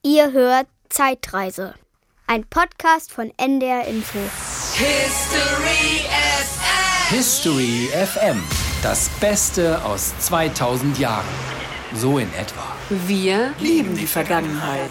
Ihr hört Zeitreise, ein Podcast von NDR Info. History FM. History FM, das Beste aus 2000 Jahren. So in etwa. Wir lieben die Vergangenheit.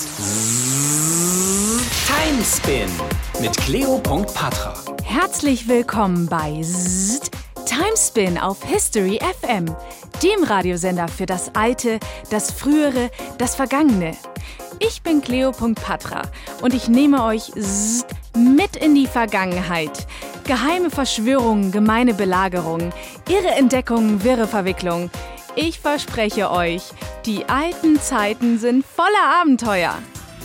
Timespin mit Cleo.Patra. Herzlich willkommen bei Timespin auf History FM, dem Radiosender für das Alte, das Frühere, das Vergangene. Ich bin Cleo.Patra und ich nehme euch mit in die Vergangenheit. Geheime Verschwörungen, gemeine Belagerungen, irre Entdeckungen, wirre Verwicklungen. Ich verspreche euch, die alten Zeiten sind voller Abenteuer.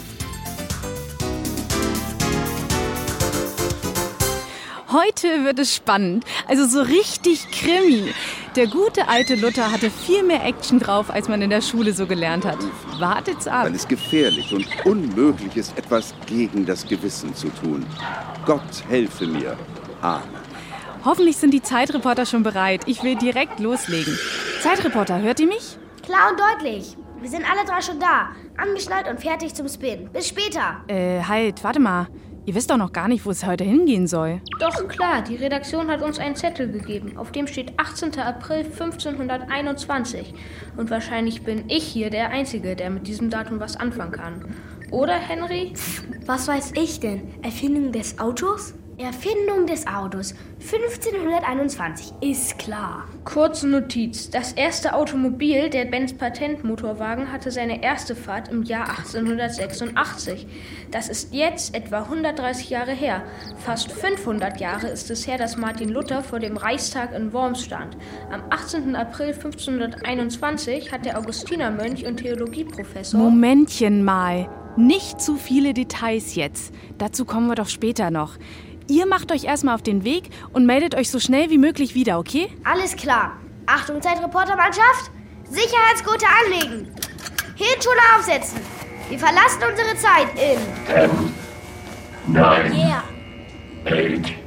Heute wird es spannend, also so richtig Krimi. Der gute alte Luther hatte viel mehr Action drauf, als man in der Schule so gelernt hat. Wartet's ab. Weil es gefährlich und unmöglich ist, etwas gegen das Gewissen zu tun. Gott helfe mir. Amen. Hoffentlich sind die Zeitreporter schon bereit. Ich will direkt loslegen. Zeitreporter, hört ihr mich? Klar und deutlich. Wir sind alle drei schon da. Angeschnallt und fertig zum Spin. Bis später. Halt, warte mal. Ihr wisst doch noch gar nicht, wo es heute hingehen soll. Doch klar, die Redaktion hat uns einen Zettel gegeben, auf dem steht 18. April 1521. Und wahrscheinlich bin ich hier der Einzige, der mit diesem Datum was anfangen kann. Oder, Henry? Was weiß ich denn? Erfindung des Autos? Erfindung des Autos. 1521, ist klar. Kurze Notiz. Das erste Automobil, der Benz Patentmotorwagen, hatte seine erste Fahrt im Jahr 1886. Das ist jetzt etwa 130 Jahre her. Fast 500 Jahre ist es her, dass Martin Luther vor dem Reichstag in Worms stand. Am 18. April 1521 hat der Augustinermönch und Theologieprofessor... Momentchen mal. Nicht zu viele Details jetzt. Dazu kommen wir doch später noch. Ihr macht euch erstmal auf den Weg und meldet euch so schnell wie möglich wieder, okay? Alles klar. Achtung, Zeitreportermannschaft. Sicherheitsgurte anlegen. Hirnschoner aufsetzen. Wir verlassen unsere Zeit in 10, 9, Yeah. 8, 7, 6,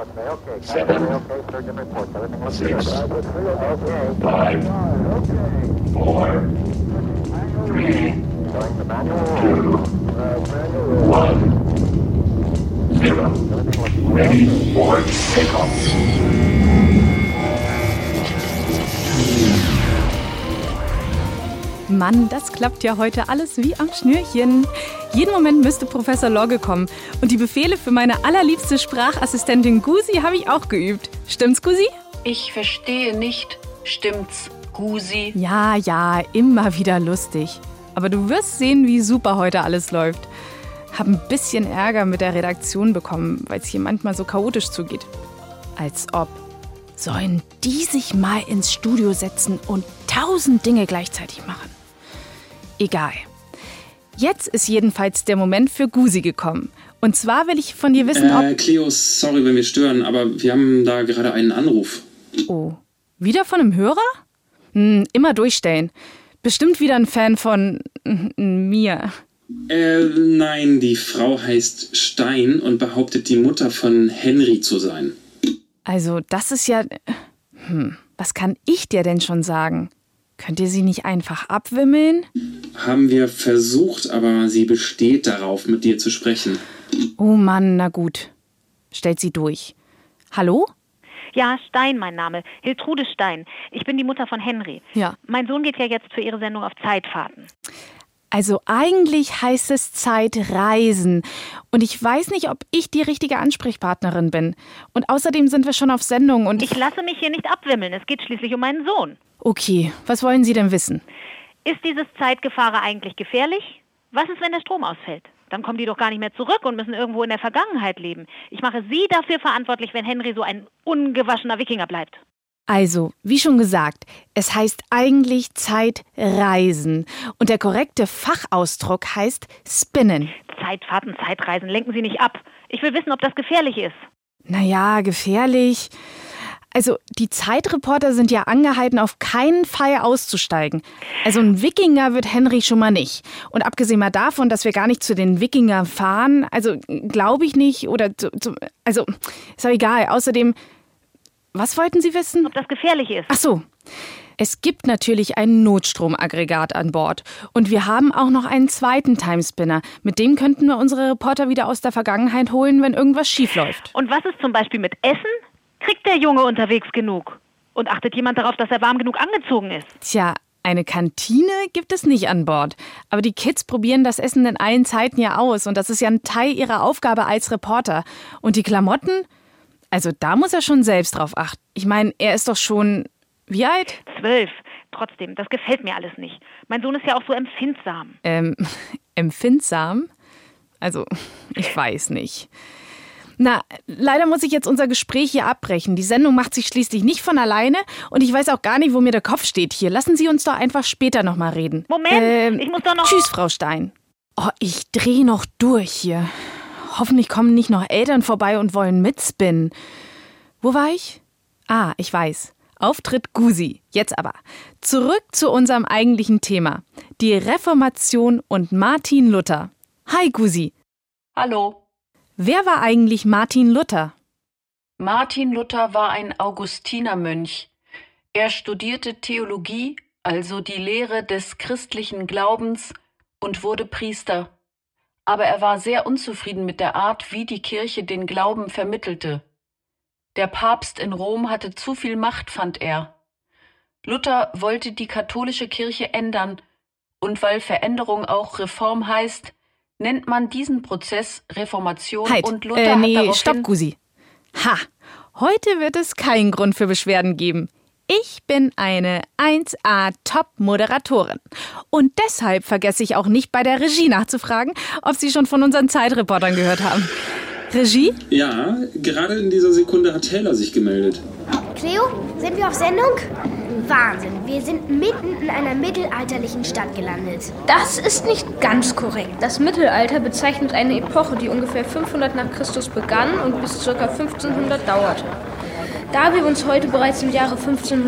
5, 4, 3, 2, 1, 0. Ready for takeoff. Mann, das klappt ja heute alles wie am Schnürchen. Jeden Moment müsste Professor Logge kommen. Und die Befehle für meine allerliebste Sprachassistentin Gusi habe ich auch geübt. Stimmt's, Gusi? Ich verstehe nicht. Stimmt's, Gusi? Ja, immer wieder lustig. Aber du wirst sehen, wie super heute alles läuft. Hab ein bisschen Ärger mit der Redaktion bekommen, weil es hier manchmal so chaotisch zugeht. Als ob. Sollen die sich mal ins Studio setzen und 1000 Dinge gleichzeitig machen? Egal. Jetzt ist jedenfalls der Moment für Gusi gekommen. Und zwar will ich von dir wissen, ob... Cleo, sorry, wenn wir stören, aber wir haben da gerade einen Anruf. Oh, wieder von einem Hörer? Immer durchstellen. Bestimmt wieder ein Fan von mir. Nein, die Frau heißt Stein und behauptet, die Mutter von Henry zu sein. Also, das ist ja... was kann ich dir denn schon sagen? Könnt ihr sie nicht einfach abwimmeln? Haben wir versucht, aber sie besteht darauf, mit dir zu sprechen. Oh Mann, na gut. Stellt sie durch. Hallo? Ja, Stein mein Name. Hiltrude Stein. Ich bin die Mutter von Henry. Ja. Mein Sohn geht ja jetzt für ihre Sendung auf Zeitfahrten. Also eigentlich heißt es Zeitreisen. Und ich weiß nicht, ob ich die richtige Ansprechpartnerin bin. Und außerdem sind wir schon auf Sendung und... Ich lasse mich hier nicht abwimmeln. Es geht schließlich um meinen Sohn. Okay, was wollen Sie denn wissen? Ist dieses Zeitgefahre eigentlich gefährlich? Was ist, wenn der Strom ausfällt? Dann kommen die doch gar nicht mehr zurück und müssen irgendwo in der Vergangenheit leben. Ich mache Sie dafür verantwortlich, wenn Henry so ein ungewaschener Wikinger bleibt. Also, wie schon gesagt, es heißt eigentlich Zeitreisen. Und der korrekte Fachausdruck heißt Spinnen. Zeitfahrten, Zeitreisen, lenken Sie nicht ab. Ich will wissen, ob das gefährlich ist. Naja, gefährlich. Also, die Zeitreporter sind ja angehalten, auf keinen Fall auszusteigen. Also, ein Wikinger wird Henry schon mal nicht. Und abgesehen mal davon, dass wir gar nicht zu den Wikingern fahren, also, glaube ich nicht, oder, also, ist auch egal. Außerdem, was wollten Sie wissen? Ob das gefährlich ist. Ach so. Es gibt natürlich ein Notstromaggregat an Bord. Und wir haben auch noch einen zweiten Timespinner. Mit dem könnten wir unsere Reporter wieder aus der Vergangenheit holen, wenn irgendwas schief läuft. Und was ist zum Beispiel mit Essen? Kriegt der Junge unterwegs genug? Und achtet jemand darauf, dass er warm genug angezogen ist? Tja, eine Kantine gibt es nicht an Bord. Aber die Kids probieren das Essen in allen Zeiten ja aus. Und das ist ja ein Teil ihrer Aufgabe als Reporter. Und die Klamotten? Also da muss er schon selbst drauf achten. Ich meine, er ist doch schon... Wie alt? 12. Trotzdem, das gefällt mir alles nicht. Mein Sohn ist ja auch so empfindsam. Empfindsam? Also, ich weiß nicht. Na, leider muss ich jetzt unser Gespräch hier abbrechen. Die Sendung macht sich schließlich nicht von alleine und ich weiß auch gar nicht, wo mir der Kopf steht hier. Lassen Sie uns doch einfach später noch mal reden. Moment, ich muss doch noch... Tschüss, Frau Stein. Oh, ich drehe noch durch hier. Hoffentlich kommen nicht noch Eltern vorbei und wollen mitspinnen. Wo war ich? Ah, ich weiß. Auftritt Gusi. Jetzt aber zurück zu unserem eigentlichen Thema. Die Reformation und Martin Luther. Hi Gusi. Hallo. Wer war eigentlich Martin Luther? Martin Luther war ein Augustinermönch. Er studierte Theologie, also die Lehre des christlichen Glaubens, und wurde Priester. Aber er war sehr unzufrieden mit der Art, wie die Kirche den Glauben vermittelte. Der Papst in Rom hatte zu viel Macht, fand er. Luther wollte die katholische Kirche ändern, und weil Veränderung auch Reform heißt, nennt man diesen Prozess Reformation und Luther hat daraufhin... Stopp, Gusi. Ha, heute wird es keinen Grund für Beschwerden geben. Ich bin eine 1A-Top-Moderatorin. Und deshalb vergesse ich auch nicht, bei der Regie nachzufragen, ob Sie schon von unseren Zeitreportern gehört haben. Regie? Ja, gerade in dieser Sekunde hat Taylor sich gemeldet. Cleo, sind wir auf Sendung? Wahnsinn, wir sind mitten in einer mittelalterlichen Stadt gelandet. Das ist nicht ganz korrekt. Das Mittelalter bezeichnet eine Epoche, die ungefähr 500 nach Christus begann und bis ca. 1500 dauerte. Da wir uns heute bereits im Jahre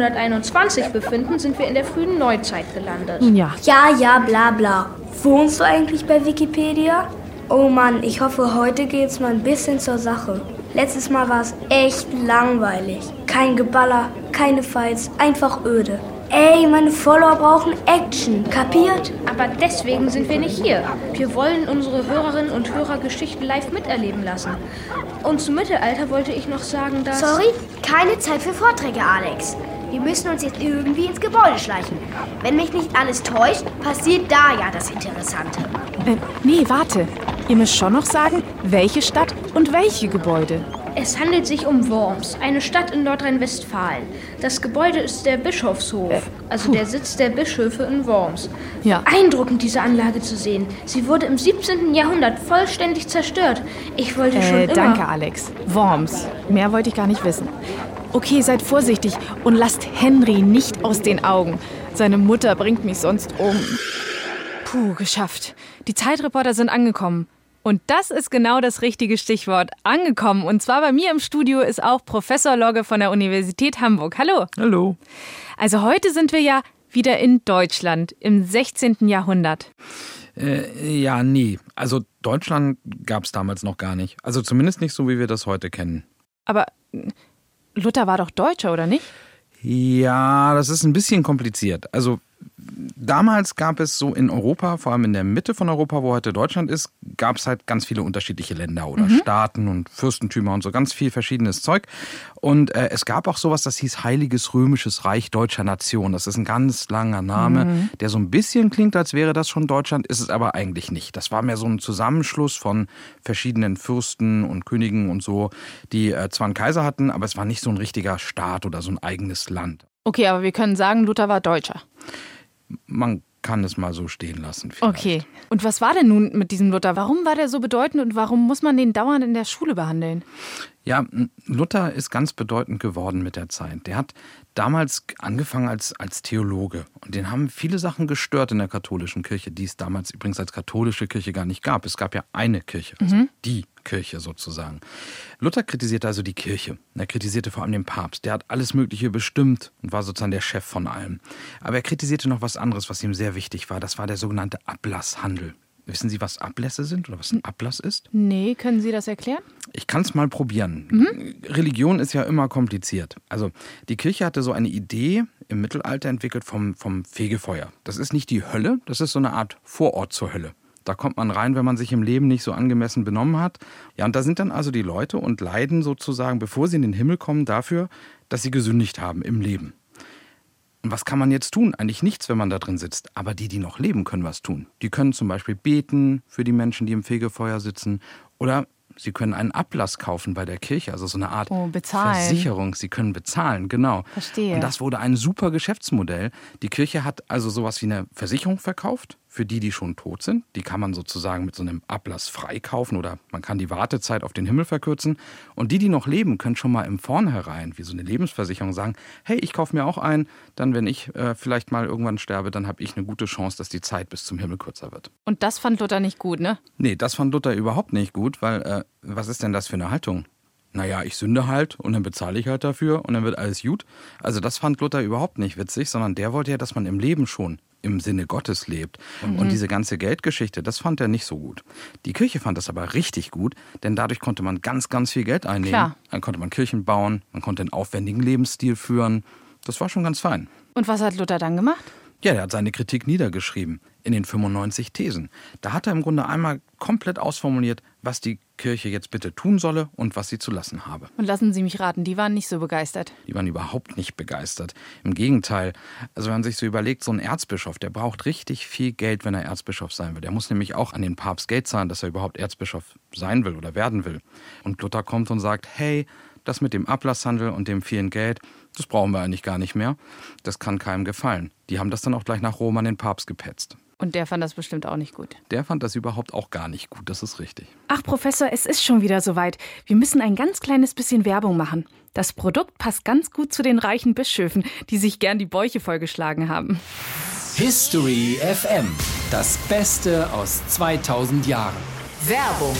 1521 befinden, sind wir in der frühen Neuzeit gelandet. Ja, bla bla. Wohnst du eigentlich bei Wikipedia? Oh Mann, ich hoffe, heute geht's mal ein bisschen zur Sache. Letztes Mal war es echt langweilig. Kein Geballer, keine Fights, einfach öde. Ey, meine Follower brauchen Action, kapiert? Aber deswegen sind wir nicht hier. Wir wollen unsere Hörerinnen und Hörer Geschichten live miterleben lassen. Und zum Mittelalter wollte ich noch sagen, dass... Sorry, keine Zeit für Vorträge, Alex. Wir müssen uns jetzt irgendwie ins Gebäude schleichen. Wenn mich nicht alles täuscht, passiert da ja das Interessante. Nee, warte. Ihr müsst schon noch sagen, welche Stadt und welche Gebäude. Es handelt sich um Worms, eine Stadt in Nordrhein-Westfalen. Das Gebäude ist der Bischofshof, also der Sitz der Bischöfe in Worms. Ja. Beeindruckend, diese Anlage zu sehen. Sie wurde im 17. Jahrhundert vollständig zerstört. Ich wollte schon immer... Danke, Alex. Worms. Mehr wollte ich gar nicht wissen. Okay, seid vorsichtig und lasst Henry nicht aus den Augen. Seine Mutter bringt mich sonst um. Puh, geschafft. Die Zeitreporter sind angekommen. Und das ist genau das richtige Stichwort. Angekommen. Und zwar bei mir im Studio ist auch Professor Logge von der Universität Hamburg. Hallo. Hallo. Also heute sind wir ja wieder in Deutschland im 16. Jahrhundert. Ja, nee. Also Deutschland gab es damals noch gar nicht. Also zumindest nicht so, wie wir das heute kennen. Aber Luther war doch Deutscher, oder nicht? Ja, das ist ein bisschen kompliziert. Also damals gab es so in Europa, vor allem in der Mitte von Europa, wo heute Deutschland ist, gab es halt ganz viele unterschiedliche Länder oder Staaten und Fürstentümer und so ganz viel verschiedenes Zeug. Und es gab auch sowas, das hieß Heiliges Römisches Reich Deutscher Nation. Das ist ein ganz langer Name, der so ein bisschen klingt, als wäre das schon Deutschland, ist es aber eigentlich nicht. Das war mehr so ein Zusammenschluss von verschiedenen Fürsten und Königen und so, die zwar einen Kaiser hatten, aber es war nicht so ein richtiger Staat oder so ein eigenes Land. Okay, aber wir können sagen, Luther war Deutscher. Man kann es mal so stehen lassen. Vielleicht. Okay. Und was war denn nun mit diesem Luther? Warum war der so bedeutend und warum muss man den dauernd in der Schule behandeln? Ja, Luther ist ganz bedeutend geworden mit der Zeit. Der hat damals angefangen als Theologe. Und den haben viele Sachen gestört in der katholischen Kirche, die es damals übrigens als katholische Kirche gar nicht gab. Es gab ja eine Kirche, also die Kirche sozusagen. Luther kritisierte also die Kirche. Er kritisierte vor allem den Papst. Der hat alles Mögliche bestimmt und war sozusagen der Chef von allem. Aber er kritisierte noch was anderes, was ihm sehr wichtig war. Das war der sogenannte Ablasshandel. Wissen Sie, was Ablässe sind oder was ein Ablass ist? Nee, können Sie das erklären? Ich kann es mal probieren. Religion ist ja immer kompliziert. Also die Kirche hatte so eine Idee im Mittelalter entwickelt vom Fegefeuer. Das ist nicht die Hölle, das ist so eine Art Vorort zur Hölle. Da kommt man rein, wenn man sich im Leben nicht so angemessen benommen hat. Ja, und da sind dann also die Leute und leiden sozusagen, bevor sie in den Himmel kommen, dafür, dass sie gesündigt haben im Leben. Und was kann man jetzt tun? Eigentlich nichts, wenn man da drin sitzt. Aber die noch leben, können was tun. Die können zum Beispiel beten für die Menschen, die im Fegefeuer sitzen. Oder sie können einen Ablass kaufen bei der Kirche, also so eine Art Versicherung. Sie können bezahlen, genau. Verstehe. Und das wurde ein super Geschäftsmodell. Die Kirche hat also sowas wie eine Versicherung verkauft für die schon tot sind. Die kann man sozusagen mit so einem Ablass freikaufen oder man kann die Wartezeit auf den Himmel verkürzen. Und die noch leben, können schon mal im Vornherein, wie so eine Lebensversicherung, sagen, hey, ich kaufe mir auch ein, dann wenn ich vielleicht mal irgendwann sterbe, dann habe ich eine gute Chance, dass die Zeit bis zum Himmel kürzer wird. Und das fand Luther nicht gut, ne? Nee, das fand Luther überhaupt nicht gut, weil was ist denn das für eine Haltung? Naja, ich sünde halt und dann bezahle ich halt dafür und dann wird alles gut. Also das fand Luther überhaupt nicht witzig, sondern der wollte ja, dass man im Leben schon im Sinne Gottes lebt. Und diese ganze Geldgeschichte, das fand er nicht so gut. Die Kirche fand das aber richtig gut, denn dadurch konnte man ganz, ganz viel Geld einnehmen. Klar. Dann konnte man Kirchen bauen, man konnte einen aufwendigen Lebensstil führen. Das war schon ganz fein. Und was hat Luther dann gemacht? Ja, er hat seine Kritik niedergeschrieben in den 95 Thesen. Da hat er im Grunde einmal komplett ausformuliert, was die Kirche jetzt bitte tun solle und was sie zu lassen habe. Und lassen Sie mich raten, die waren nicht so begeistert. Die waren überhaupt nicht begeistert. Im Gegenteil. Also wenn man sich so überlegt, so ein Erzbischof, der braucht richtig viel Geld, wenn er Erzbischof sein will. Der muss nämlich auch an den Papst Geld zahlen, dass er überhaupt Erzbischof sein will oder werden will. Und Luther kommt und sagt, hey, das mit dem Ablasshandel und dem vielen Geld, das brauchen wir eigentlich gar nicht mehr. Das kann keinem gefallen. Die haben das dann auch gleich nach Rom an den Papst gepetzt. Und der fand das bestimmt auch nicht gut. Der fand das überhaupt auch gar nicht gut, das ist richtig. Ach, Professor, es ist schon wieder soweit. Wir müssen ein ganz kleines bisschen Werbung machen. Das Produkt passt ganz gut zu den reichen Bischöfen, die sich gern die Bäuche vollgeschlagen haben. History FM. Das Beste aus 2000 Jahren. Werbung.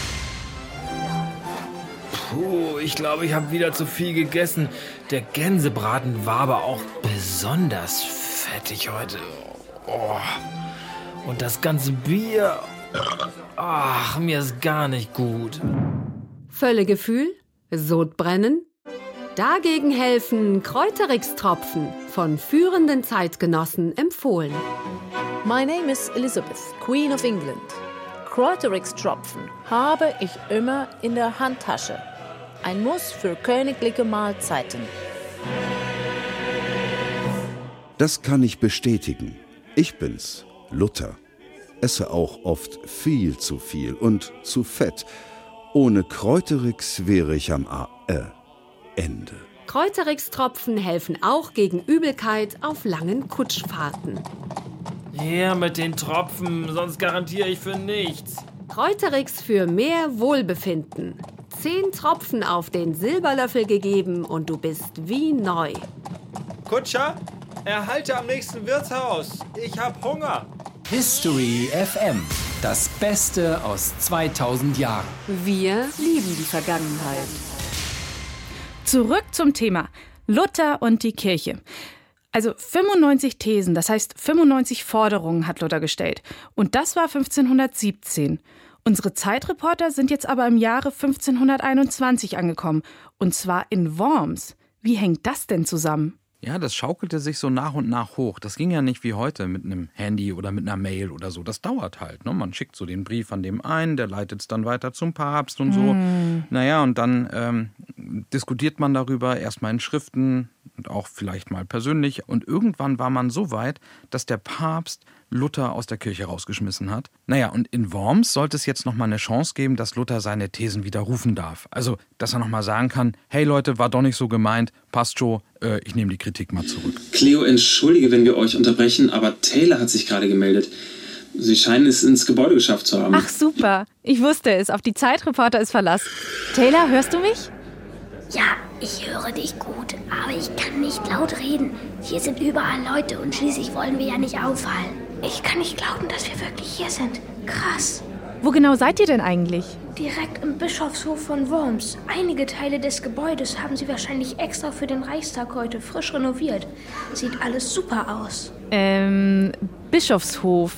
Puh, ich glaube, ich habe wieder zu viel gegessen. Der Gänsebraten war aber auch besonders fettig heute. Oh. Und das ganze Bier. Ach, mir ist gar nicht gut. Völlegefühl? Sodbrennen? Dagegen helfen Kräuterix-Tropfen, von führenden Zeitgenossen empfohlen. My name is Elizabeth, Queen of England. Kräuterix-Tropfen habe ich immer in der Handtasche. Ein Muss für königliche Mahlzeiten. Das kann ich bestätigen. Ich bin's, Luther. Esse auch oft viel zu viel und zu fett. Ohne Kräuterix wäre ich am Ende. Kräuterix-Tropfen helfen auch gegen Übelkeit auf langen Kutschfahrten. Ja, mit den Tropfen, sonst garantiere ich für nichts. Kräuterix für mehr Wohlbefinden. 10 Tropfen auf den Silberlöffel gegeben und du bist wie neu. Kutscher, erhalte am nächsten Wirtshaus. Ich hab Hunger. History FM. Das Beste aus 2000 Jahren. Wir lieben die Vergangenheit. Zurück zum Thema. Luther und die Kirche. Also 95 Thesen, das heißt 95 Forderungen hat Luther gestellt. Und das war 1517. Unsere Zeitreporter sind jetzt aber im Jahre 1521 angekommen. Und zwar in Worms. Wie hängt das denn zusammen? Ja, das schaukelte sich so nach und nach hoch. Das ging ja nicht wie heute mit einem Handy oder mit einer Mail oder so. Das dauert halt. Ne? Man schickt so den Brief an dem einen, der leitet es dann weiter zum Papst und so. Naja, und dann diskutiert man darüber, erstmal in Schriften und auch vielleicht mal persönlich. Und irgendwann war man so weit, dass der Papst Luther aus der Kirche rausgeschmissen hat. Naja, und in Worms sollte es jetzt nochmal eine Chance geben, dass Luther seine Thesen widerrufen darf. Also, dass er nochmal sagen kann, hey Leute, war doch nicht so gemeint, passt schon, ich nehme die Kritik mal zurück. Cleo, entschuldige, wenn wir euch unterbrechen, aber Taylor hat sich gerade gemeldet. Sie scheinen es ins Gebäude geschafft zu haben. Ach super, ich wusste es, auf die Zeitreporter ist Verlass. Taylor, hörst du mich? Ja, ich höre dich gut, aber ich kann nicht laut reden. Hier sind überall Leute und schließlich wollen wir ja nicht auffallen. Ich kann nicht glauben, dass wir wirklich hier sind. Krass. Wo genau seid ihr denn eigentlich? Direkt im Bischofshof von Worms. Einige Teile des Gebäudes haben sie wahrscheinlich extra für den Reichstag heute frisch renoviert. Sieht alles super aus. Bischofshof.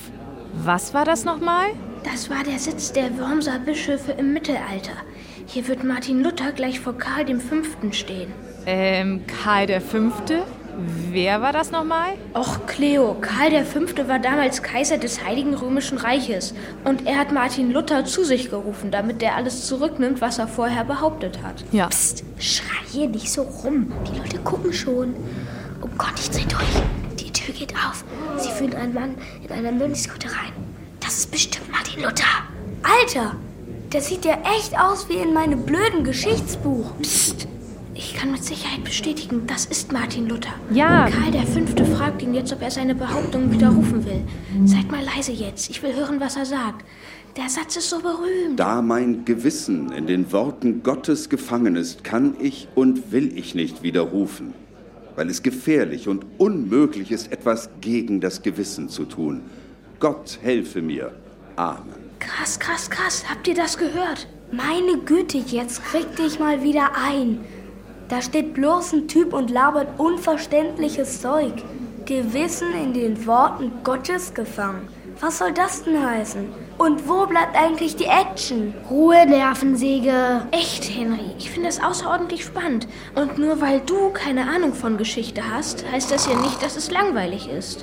Was war das nochmal? Das war der Sitz der Wormser Bischöfe im Mittelalter. Hier wird Martin Luther gleich vor Karl V. stehen. Karl V.? Wer war das nochmal? Och, Cleo, Karl V. war damals Kaiser des Heiligen Römischen Reiches. Und er hat Martin Luther zu sich gerufen, damit er alles zurücknimmt, was er vorher behauptet hat. Ja. Psst, schrei hier nicht so rum. Die Leute gucken schon. Oh Gott, ich dreh durch. Die Tür geht auf. Sie führen einen Mann in einer Mönchskutte rein. Das ist bestimmt Martin Luther. Alter, der sieht ja echt aus wie in meinem blöden Geschichtsbuch. Psst. Ich kann mit Sicherheit bestätigen, das ist Martin Luther. Ja. Karl V. fragt ihn jetzt, ob er seine Behauptung widerrufen will. Seid mal leise jetzt, ich will hören, was er sagt. Der Satz ist so berühmt. Da mein Gewissen in den Worten Gottes gefangen ist, kann ich und will ich nicht widerrufen, weil es gefährlich und unmöglich ist, etwas gegen das Gewissen zu tun. Gott helfe mir. Amen. Krass. Habt ihr das gehört? Meine Güte, jetzt krieg dich mal wieder ein. Da steht bloß ein Typ und labert unverständliches Zeug. Gewissen in den Worten Gottes gefangen. Was soll das denn heißen? Und wo bleibt eigentlich die Action? Ruhe, Nervensäge. Echt, Henry, ich finde das außerordentlich spannend. Und nur weil du keine Ahnung von Geschichte hast, heißt das ja nicht, dass es langweilig ist.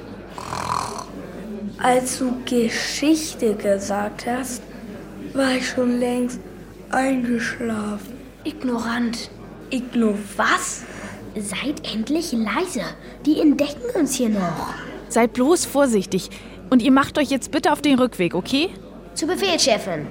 Als du Geschichte gesagt hast, war ich schon längst eingeschlafen. Ignorant. Was? Seid endlich leise. Die entdecken uns hier noch. Seid bloß vorsichtig. Und ihr macht euch jetzt bitte auf den Rückweg, okay? Zu Befehl, Chefin.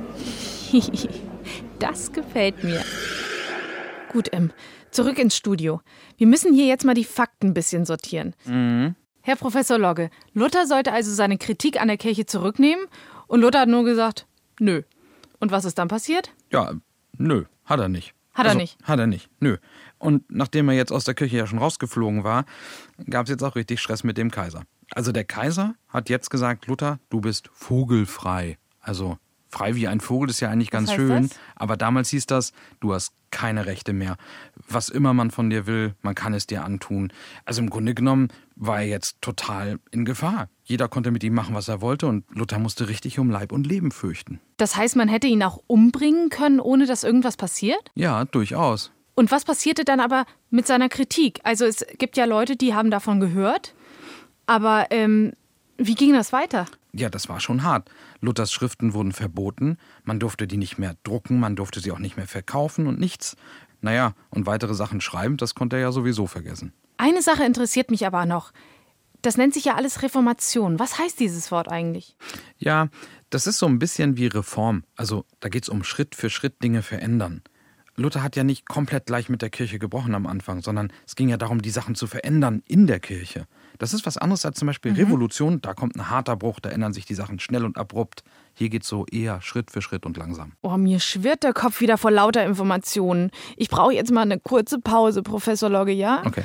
Das gefällt mir. Gut, zurück ins Studio. Wir müssen hier jetzt mal die Fakten ein bisschen sortieren. Herr Professor Logge, Luther sollte also seine Kritik an der Kirche zurücknehmen und Luther hat nur gesagt, nö. Und was ist dann passiert? Ja, nö, hat er nicht. Hat er nicht, nö. Und nachdem er jetzt aus der Kirche ja schon rausgeflogen war, gab es jetzt auch richtig Stress mit dem Kaiser. Also der Kaiser hat jetzt gesagt, Luther, du bist vogelfrei. Also frei wie ein Vogel ist ja eigentlich ganz schön. Das? Aber damals hieß das, du hast keine Rechte mehr. Was immer man von dir will, man kann es dir antun. Also im Grunde genommen war er jetzt total in Gefahr. Jeder konnte mit ihm machen, was er wollte und Luther musste richtig um Leib und Leben fürchten. Das heißt, man hätte ihn auch umbringen können, ohne dass irgendwas passiert? Ja, durchaus. Und was passierte dann aber mit seiner Kritik? Also es gibt ja Leute, die haben davon gehört. Aber wie ging das weiter? Ja, das war schon hart. Luthers Schriften wurden verboten. Man durfte die nicht mehr drucken, man durfte sie auch nicht mehr verkaufen und nichts. Naja, und weitere Sachen schreiben, das konnte er ja sowieso vergessen. Eine Sache interessiert mich aber noch. Das nennt sich ja alles Reformation. Was heißt dieses Wort eigentlich? Ja, das ist so ein bisschen wie Reform. Also da geht es um Schritt für Schritt Dinge verändern. Luther hat ja nicht komplett gleich mit der Kirche gebrochen am Anfang, sondern es ging ja darum, die Sachen zu verändern in der Kirche. Das ist was anderes als zum Beispiel Revolution. Da kommt ein harter Bruch, da ändern sich die Sachen schnell und abrupt. Hier geht's so eher Schritt für Schritt und langsam. Oh, mir schwirrt der Kopf wieder vor lauter Informationen. Ich brauche jetzt mal eine kurze Pause, Professor Logge, ja? Okay.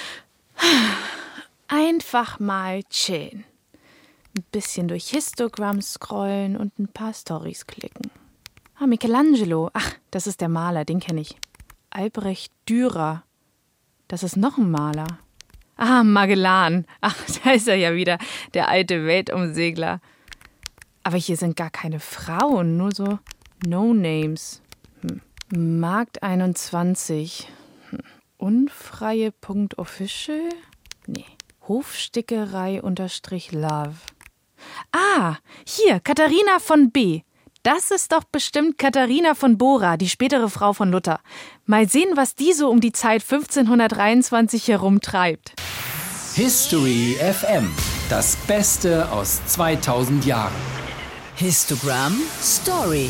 Einfach mal chillen. Ein bisschen durch Histogramm scrollen und ein paar Storys klicken. Ah, Michelangelo. Ach, das ist der Maler, den kenne ich. Albrecht Dürer. Das ist noch ein Maler. Ah, Magellan. Ach, da ist er ja wieder, der alte Weltumsegler. Aber hier sind gar keine Frauen, nur so No-Names. Markt 21. Unfreie.official? Nee. Hofstickerei_love. Ah, hier, Katharina von B. Das ist doch bestimmt Katharina von Bora, die spätere Frau von Luther. Mal sehen, was die so um die Zeit 1523 herumtreibt. History FM. Das Beste aus 2000 Jahren. Histogramm Story.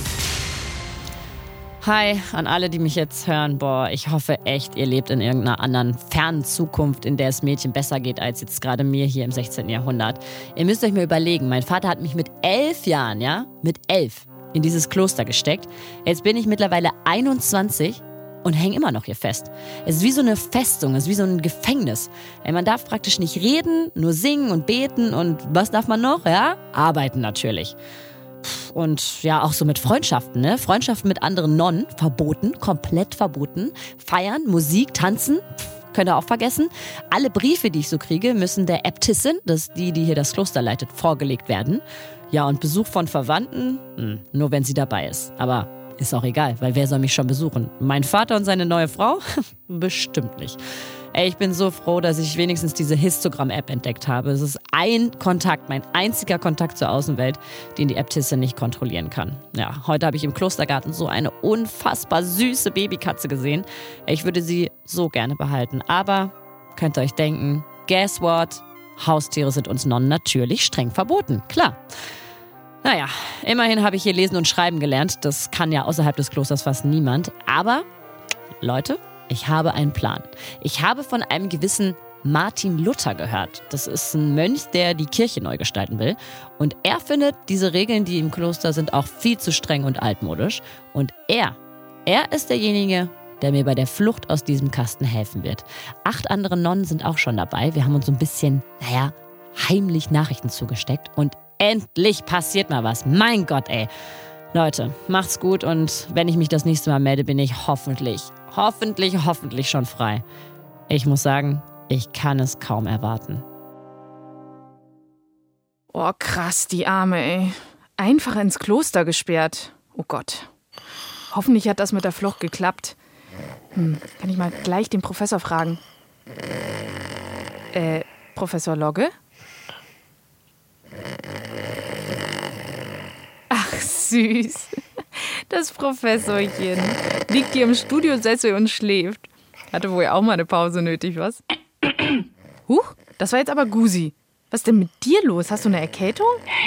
Hi an alle, die mich jetzt hören. Boah, ich hoffe echt, ihr lebt in irgendeiner anderen fernen Zukunft, in der es Mädchen besser geht als jetzt gerade mir hier im 16. Jahrhundert. Ihr müsst euch mal überlegen, mein Vater hat mich mit 11 Jahren, mit 11, in dieses Kloster gesteckt. Jetzt bin ich mittlerweile 21 und hänge immer noch hier fest. Es ist wie so eine Festung, es ist wie so ein Gefängnis. Man darf praktisch nicht reden, nur singen und beten und was darf man noch? Ja, arbeiten natürlich. Und ja, auch so mit Freundschaften, ne? Freundschaften mit anderen Nonnen, verboten, komplett verboten. Feiern, Musik, tanzen, könnt ihr auch vergessen. Alle Briefe, die ich so kriege, müssen der Äbtissin, das ist die hier das Kloster leitet, vorgelegt werden. Ja, und Besuch von Verwandten, nur wenn sie dabei ist. Aber ist auch egal, weil wer soll mich schon besuchen? Mein Vater und seine neue Frau? Bestimmt nicht. Ey, ich bin so froh, dass ich wenigstens diese Histogramm-App entdeckt habe. Es ist ein Kontakt, mein einziger Kontakt zur Außenwelt, den die Äbtissin nicht kontrollieren kann. Ja, heute habe ich im Klostergarten so eine unfassbar süße Babykatze gesehen. Ich würde sie so gerne behalten. Aber könnt ihr euch denken, guess what? Haustiere sind uns Nonnen natürlich streng verboten. Klar. Naja, immerhin habe ich hier lesen und schreiben gelernt. Das kann ja außerhalb des Klosters fast niemand. Aber, Leute, ich habe einen Plan. Ich habe von einem gewissen Martin Luther gehört. Das ist ein Mönch, der die Kirche neu gestalten will. Und er findet, diese Regeln, die im Kloster sind, auch viel zu streng und altmodisch. Und er ist derjenige, der mir bei der Flucht aus diesem Kasten helfen wird. 8 andere Nonnen sind auch schon dabei. Wir haben uns so ein bisschen, heimlich Nachrichten zugesteckt. Und endlich passiert mal was. Mein Gott, ey. Leute, macht's gut und wenn ich mich das nächste Mal melde, bin ich hoffentlich schon frei. Ich muss sagen, ich kann es kaum erwarten. Oh, krass, die Arme, ey. Einfach ins Kloster gesperrt. Oh Gott. Hoffentlich hat das mit der Flucht geklappt. Kann ich mal gleich den Professor fragen? Professor Logge? Ach, süß. Das Professorchen. Liegt hier im Studiosessel und schläft. Hatte wohl auch mal eine Pause nötig, was? Huch, das war jetzt aber Gusi. Was ist denn mit dir los? Hast du eine Erkältung?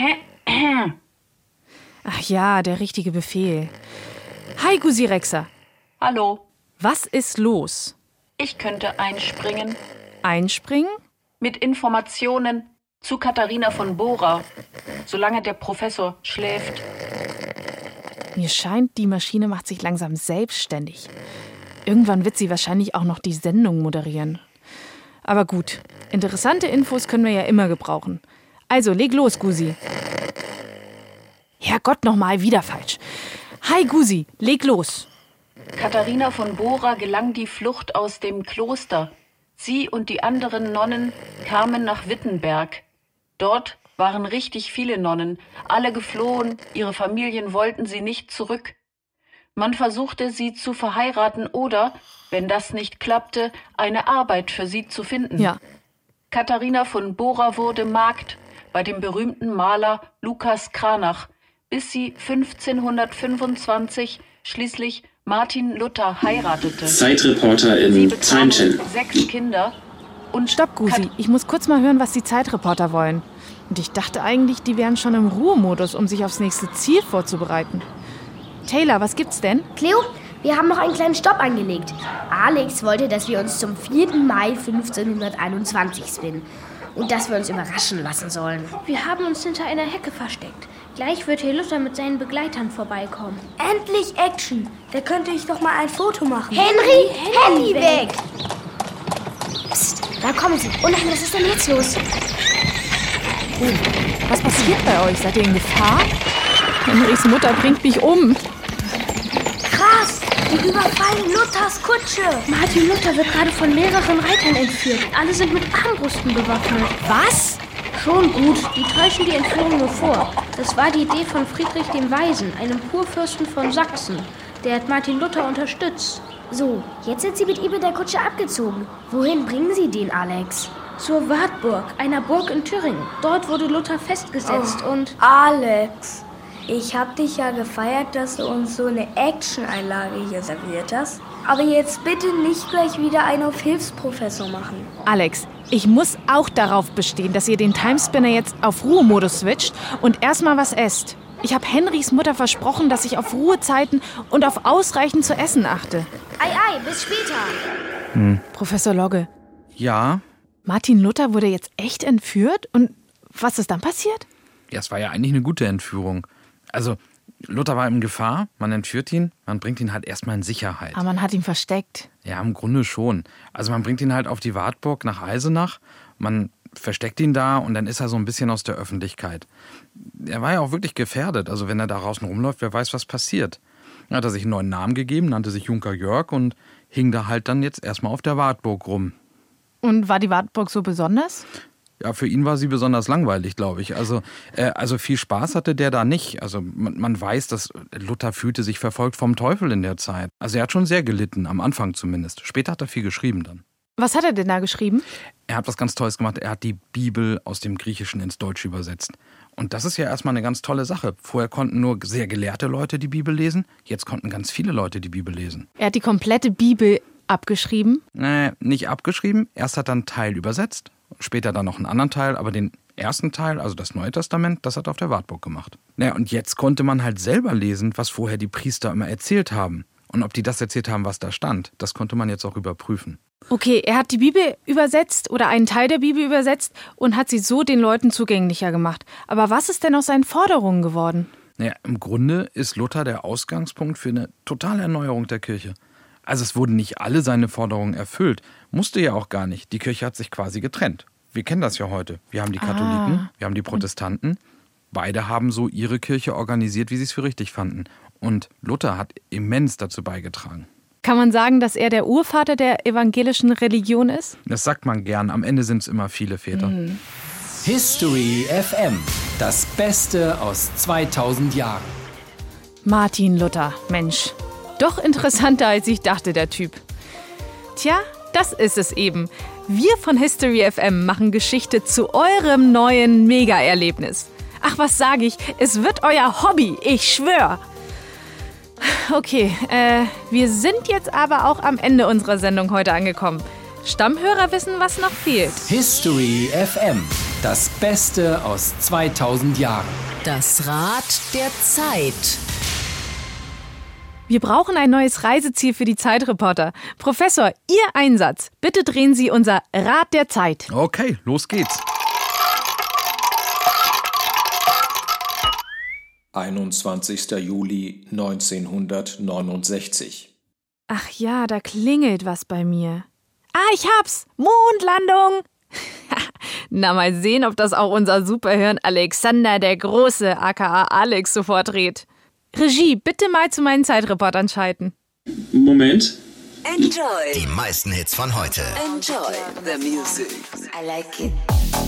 Ach ja, der richtige Befehl. Hi, Gusi Rexer. Hallo. Was ist los? Ich könnte einspringen. Einspringen? Mit Informationen zu Katharina von Bora, solange der Professor schläft. Mir scheint, die Maschine macht sich langsam selbstständig. Irgendwann wird sie wahrscheinlich auch noch die Sendung moderieren. Aber gut, interessante Infos können wir ja immer gebrauchen. Also, leg los, Gusi. Herrgott, nochmal, wieder falsch. Hi, Gusi, leg los. Katharina von Bora gelang die Flucht aus dem Kloster. Sie und die anderen Nonnen kamen nach Wittenberg. Dort waren richtig viele Nonnen, alle geflohen, ihre Familien wollten sie nicht zurück. Man versuchte, sie zu verheiraten oder, wenn das nicht klappte, eine Arbeit für sie zu finden. Ja. Katharina von Bora wurde Magd bei dem berühmten Maler Lukas Cranach, bis sie 1525 schließlich Martin Luther heiratete. Zeitreporter in Time Channel. 6 Kinder und Stopp, Gusi. Ich muss kurz mal hören, was die Zeitreporter wollen. Und ich dachte eigentlich, die wären schon im Ruhemodus, um sich aufs nächste Ziel vorzubereiten. Taylor, was gibt's denn? Cleo, wir haben noch einen kleinen Stopp angelegt. Alex wollte, dass wir uns zum 4. Mai 1521 spinnen. Und dass wir uns überraschen lassen sollen. Wir haben uns hinter einer Hecke versteckt. Gleich wird hier Luther mit seinen Begleitern vorbeikommen. Endlich Action. Da könnte ich doch mal ein Foto machen. Henry, Handy weg! Psst, da kommen sie. Oh nein, was ist denn jetzt los? Oh, was passiert bei euch? Seid ihr in Gefahr? Henrys Mutter bringt mich um. Krass, die überfallen Luthers Kutsche. Martin Luther wird gerade von mehreren Reitern entführt. Alle sind mit Armbrüsten bewaffnet. Was? Schon gut, die täuschen die Entführung nur vor. Das war die Idee von Friedrich dem Weisen, einem Kurfürsten von Sachsen. Der hat Martin Luther unterstützt. So, jetzt sind sie mit ihm in der Kutsche abgezogen. Wohin bringen sie den, Alex? Zur Wartburg, einer Burg in Thüringen. Dort wurde Luther festgesetzt und... Alex, ich hab dich ja gefeiert, dass du uns so eine Action-Einlage hier serviert hast. Aber jetzt bitte nicht gleich wieder einen auf Hilfsprofessor machen. Alex, ich muss auch darauf bestehen, dass ihr den Timespinner jetzt auf Ruhemodus switcht und erstmal was esst. Ich habe Henrys Mutter versprochen, dass ich auf Ruhezeiten und auf ausreichend zu essen achte. Ei, bis später. Professor Logge. Ja? Martin Luther wurde jetzt echt entführt? Und was ist dann passiert? Ja, es war ja eigentlich eine gute Entführung. Also, Luther war in Gefahr, man entführt ihn, man bringt ihn halt erstmal in Sicherheit. Aber man hat ihn versteckt. Ja, im Grunde schon. Also man bringt ihn halt auf die Wartburg nach Eisenach, man versteckt ihn da und dann ist er so ein bisschen aus der Öffentlichkeit. Er war ja auch wirklich gefährdet, also wenn er da draußen rumläuft, wer weiß, was passiert. Dann hat er sich einen neuen Namen gegeben, nannte sich Junker Jörg und hing da halt dann jetzt erstmal auf der Wartburg rum. Und war die Wartburg so besonders? Ja, für ihn war sie besonders langweilig, glaube ich. Also viel Spaß hatte der da nicht. Also man weiß, dass Luther fühlte sich verfolgt vom Teufel in der Zeit. Also er hat schon sehr gelitten, am Anfang zumindest. Später hat er viel geschrieben dann. Was hat er denn da geschrieben? Er hat was ganz Tolles gemacht. Er hat die Bibel aus dem Griechischen ins Deutsche übersetzt. Und das ist ja erstmal eine ganz tolle Sache. Vorher konnten nur sehr gelehrte Leute die Bibel lesen. Jetzt konnten ganz viele Leute die Bibel lesen. Er hat die komplette Bibel abgeschrieben? Nee, nicht abgeschrieben. Erst hat er einen Teil übersetzt. Später dann noch einen anderen Teil, aber den ersten Teil, also das Neue Testament, das hat er auf der Wartburg gemacht. Naja, und jetzt konnte man halt selber lesen, was vorher die Priester immer erzählt haben. Und ob die das erzählt haben, was da stand, das konnte man jetzt auch überprüfen. Okay, er hat die Bibel übersetzt oder einen Teil der Bibel übersetzt und hat sie so den Leuten zugänglicher gemacht. Aber was ist denn aus seinen Forderungen geworden? Naja, im Grunde ist Luther der Ausgangspunkt für eine totale Erneuerung der Kirche. Also es wurden nicht alle seine Forderungen erfüllt. Musste ja auch gar nicht. Die Kirche hat sich quasi getrennt. Wir kennen das ja heute. Wir haben die Katholiken, wir haben die Protestanten. Beide haben so ihre Kirche organisiert, wie sie es für richtig fanden. Und Luther hat immens dazu beigetragen. Kann man sagen, dass er der Urvater der evangelischen Religion ist? Das sagt man gern. Am Ende sind es immer viele Väter. History FM. Das Beste aus 2000 Jahren. Martin Luther, Mensch. Doch interessanter, als ich dachte, der Typ. Tja, das ist es eben. Wir von History FM machen Geschichte zu eurem neuen Mega-Erlebnis. Ach, was sage ich? Es wird euer Hobby, ich schwör. Okay, wir sind jetzt aber auch am Ende unserer Sendung heute angekommen. Stammhörer wissen, was noch fehlt. History FM. Das Beste aus 2000 Jahren. Das Rad der Zeit. Wir brauchen ein neues Reiseziel für die Zeitreporter. Professor, Ihr Einsatz. Bitte drehen Sie unser Rad der Zeit. Okay, los geht's. 21. Juli 1969. Ach ja, da klingelt was bei mir. Ah, ich hab's! Mondlandung! Na, mal sehen, ob das auch unser Superhirn Alexander der Große, aka Alex, sofort dreht. Regie, bitte mal zu meinen Zeitreportern schalten. Moment. Enjoy. Die meisten Hits von heute. Enjoy the music. I like it.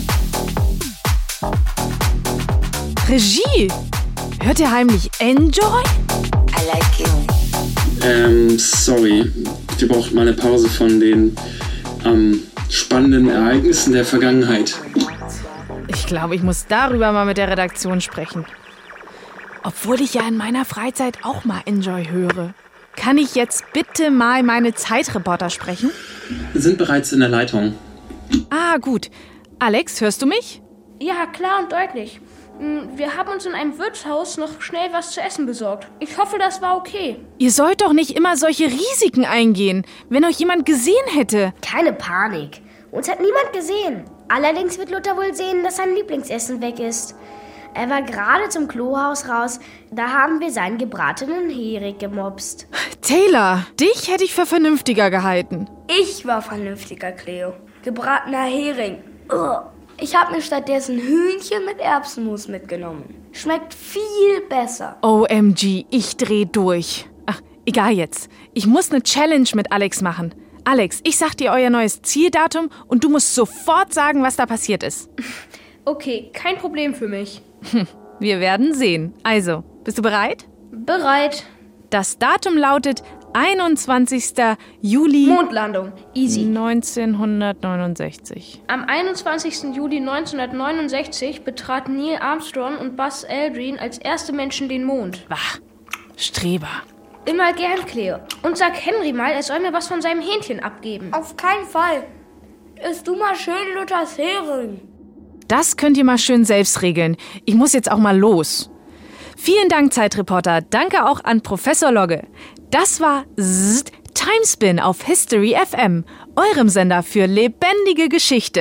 Regie! Hört ihr heimlich Enjoy? I like it. Sorry. Wir brauchen mal eine Pause von den spannenden Ereignissen der Vergangenheit. Ich glaube, ich muss darüber mal mit der Redaktion sprechen. Obwohl ich ja in meiner Freizeit auch mal Enjoy höre. Kann ich jetzt bitte mal meine Zeitreporter sprechen? Wir sind bereits in der Leitung. Ah, gut. Alex, hörst du mich? Ja, klar und deutlich. Wir haben uns in einem Wirtshaus noch schnell was zu essen besorgt. Ich hoffe, das war okay. Ihr sollt doch nicht immer solche Risiken eingehen, wenn euch jemand gesehen hätte. Keine Panik. Uns hat niemand gesehen. Allerdings wird Luther wohl sehen, dass sein Lieblingsessen weg ist. Er war gerade zum Klohaus raus, da haben wir seinen gebratenen Hering gemopst. Taylor, dich hätte ich für vernünftiger gehalten. Ich war vernünftiger, Cleo. Gebratener Hering. Ugh. Ich habe mir stattdessen Hühnchen mit Erbsenmus mitgenommen. Schmeckt viel besser. OMG, ich dreh durch. Ach, egal jetzt. Ich muss eine Challenge mit Alex machen. Alex, ich sag dir euer neues Zieldatum und du musst sofort sagen, was da passiert ist. Okay, kein Problem für mich. Wir werden sehen. Also, bist du bereit? Bereit. Das Datum lautet 21. Juli... Mondlandung. Easy. 1969. Am 21. Juli 1969 betraten Neil Armstrong und Buzz Aldrin als erste Menschen den Mond. Wach. Streber. Immer gern, Cleo. Und sag Henry mal, er soll mir was von seinem Hähnchen abgeben. Auf keinen Fall. Isst du mal schön Luthers Hering. Das könnt ihr mal schön selbst regeln. Ich muss jetzt auch mal los. Vielen Dank, Zeitreporter. Danke auch an Professor Logge. Das war Timespin auf History FM, eurem Sender für lebendige Geschichte.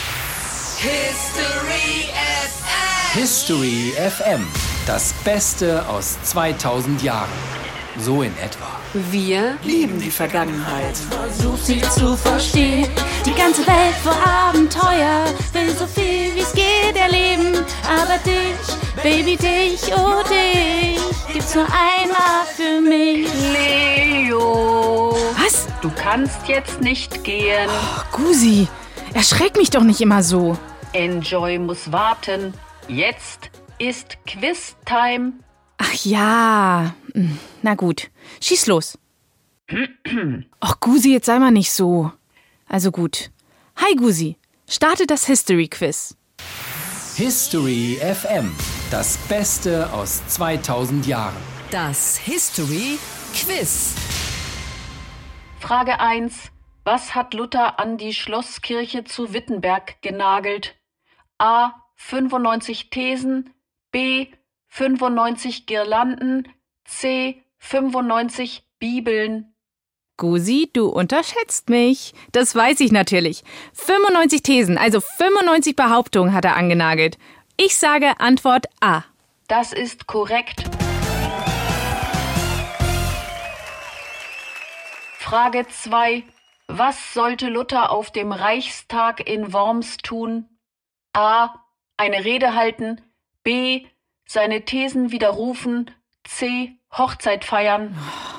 History FM. History FM. Das Beste aus 2000 Jahren. So in etwa. Wir lieben die Vergangenheit. Versuch sie zu verstehen. Die ganze Welt vor Abenteuer. Will so viel wie es geht erleben. Aber dich, Baby, dich, oh dich. gibt's nur einmal für mich. Leo! Was? Du kannst jetzt nicht gehen. Gusi, erschreck mich doch nicht immer so. Enjoy muss warten. Jetzt ist Quiz-Time. Ach ja. Na gut, schieß los. Ach Gusi, jetzt sei mal nicht so. Also gut. Hi Gusi, starte das History-Quiz. History FM. Das Beste aus 2000 Jahren. Das History-Quiz. Frage 1. Was hat Luther an die Schlosskirche zu Wittenberg genagelt? A. 95 Thesen. B. 95 Girlanden. C. 95 Bibeln. Gusi, du unterschätzt mich. Das weiß ich natürlich. 95 Thesen, also 95 Behauptungen hat er angenagelt. Ich sage Antwort A. Das ist korrekt. Frage 2. Was sollte Luther auf dem Reichstag in Worms tun? A. Eine Rede halten. B. Seine Thesen widerrufen. C. Hochzeit feiern.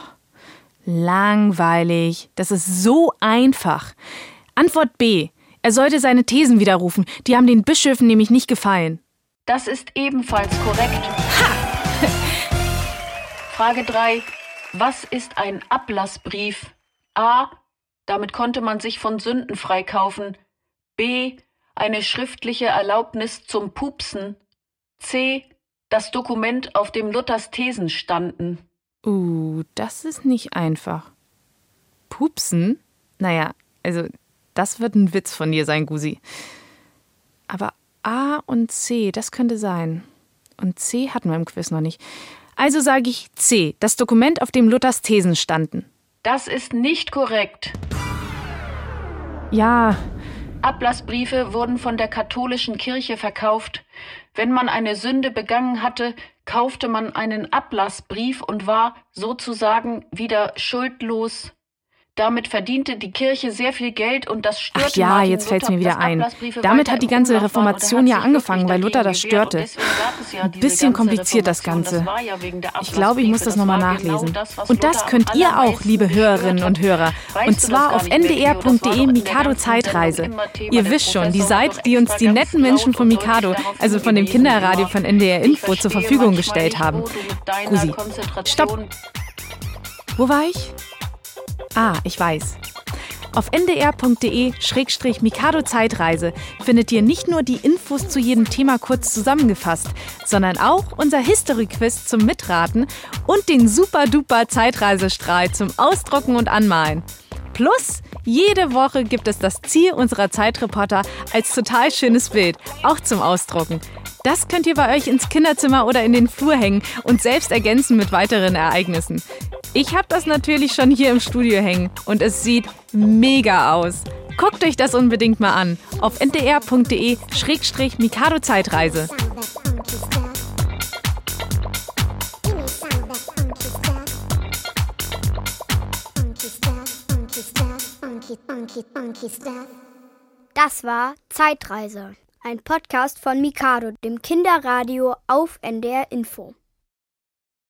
Langweilig. Das ist so einfach. Antwort B. Er sollte seine Thesen widerrufen. Die haben den Bischöfen nämlich nicht gefallen. Das ist ebenfalls korrekt. Ha! Frage 3. Was ist ein Ablassbrief? A. Damit konnte man sich von Sünden freikaufen. B. Eine schriftliche Erlaubnis zum Pupsen. C. Das Dokument, auf dem Luthers Thesen standen. Das ist nicht einfach. Pupsen? Naja, also das wird ein Witz von dir sein, Gusi. Aber A und C, das könnte sein. Und C hatten wir im Quiz noch nicht. Also sage ich C, das Dokument, auf dem Luthers Thesen standen. Das ist nicht korrekt. Ja. Ablassbriefe wurden von der katholischen Kirche verkauft. Wenn man eine Sünde begangen hatte, kaufte man einen Ablassbrief und war sozusagen wieder schuldlos. Damit verdiente die Kirche sehr viel Geld und das störte Ach ja, Martin jetzt fällt's Luther, mir wieder dass ein. Ablassbriefe Damit hat die ganze weiter im Umlauf Reformation ja waren und er hat sich angefangen, weil wirklich Luther das dagegen gewehrt. störte. Und deswegen gab es ja Ein diese bisschen ganze kompliziert das Reformation. Ganze. Das war ja wegen der Ich glaube, ich muss das nochmal nachlesen. Und das könnt ihr auch, liebe Hörerinnen und Hörer. Und zwar auf ndr.de Mikado Zeitreise. Ihr wisst schon, die Seite, die uns die netten Menschen von Mikado, also von dem Kinderradio von NDR Info, zur Verfügung gestellt haben. Gusi, stopp. Wo war ich? Ah, ich weiß. Auf ndr.de/Mikado Zeitreise findet ihr nicht nur die Infos zu jedem Thema kurz zusammengefasst, sondern auch unser History-Quiz zum Mitraten und den super-duper Zeitreisestrahl zum Ausdrucken und Anmalen. Plus, jede Woche gibt es das Ziel unserer Zeitreporter als total schönes Bild, auch zum Ausdrucken. Das könnt ihr bei euch ins Kinderzimmer oder in den Flur hängen und selbst ergänzen mit weiteren Ereignissen. Ich habe das natürlich schon hier im Studio hängen und es sieht mega aus. Guckt euch das unbedingt mal an auf ndr.de/Mikado Zeitreise. Das war Zeitreise, ein Podcast von Mikado, dem Kinderradio auf NDR Info.